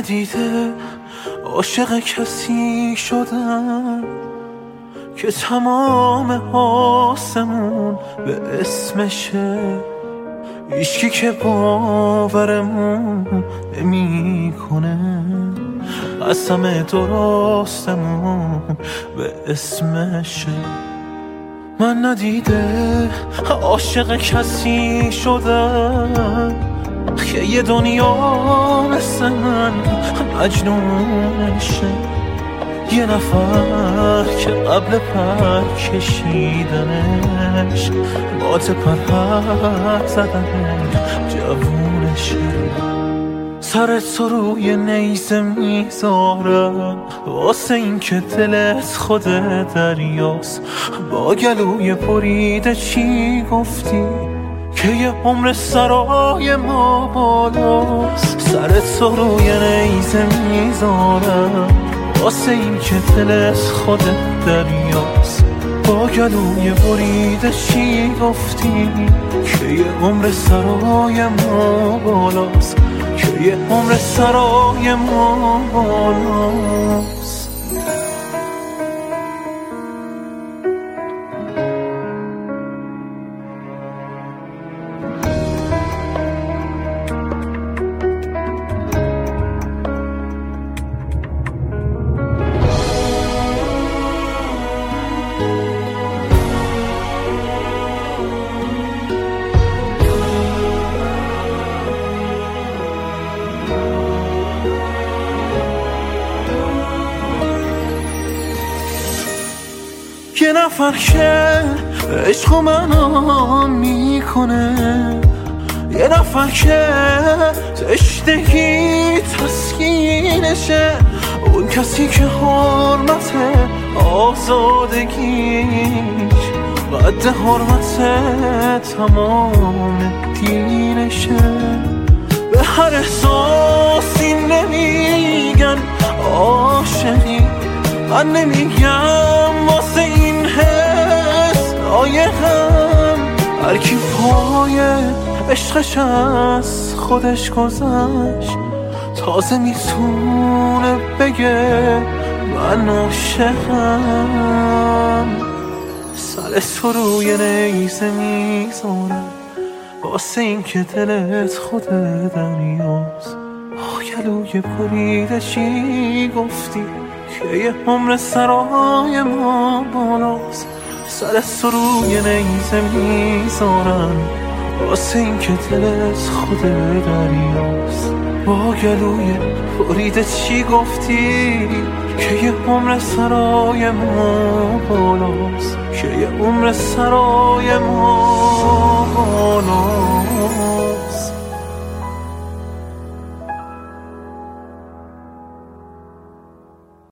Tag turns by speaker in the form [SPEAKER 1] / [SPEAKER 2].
[SPEAKER 1] ندیده عاشق کسی شدم که تمام آسمون به اسمشه، هیچکی که باورمون نمی کنه، قسم درستمون به اسمشه. من ندیده عاشق کسی شدم که یه دنیا مثل من مجنونشه، یه نفر که قبل پر کشیدنش بات پر زدنش جوونشه. سرت تو روی نیزه میذارم واسه این که دلت خود دریاست، با گلوی بریده چی گفتی که یه عمر سرای ما بالاست. سرت تو روی نیزه میذارم واسه این که دلت خود دریاست، با گلوی بریده چی گفتی که یه عمر سرای ما بالاست، که یه عمر سرای ما بالاست. یه نفر که عشق منو میکنه، یه نفر که تشنگی تسکینشه، اون کسی که حرمت آزادگیش قد حرمت تمام دینشه. به هر احساسی نمیگن عاشقی، من نمیگم واسه این حس لایقم. هر کی پای عشقش از خودش گذشت تازه میتونه بگه من عاشقم. سر تو روی نیزه میذارم واسه این که دلت خود دریاست، گلوی بریده چی گفتی که یه عمر سرای ما بالاست. سر تو روی نیزه میذارم واسه این که دلت خود دریاست، با گلوی بریده چی گفتی که یه عمر سرای ما بالاست، که یه عمر سرای ما بالاست.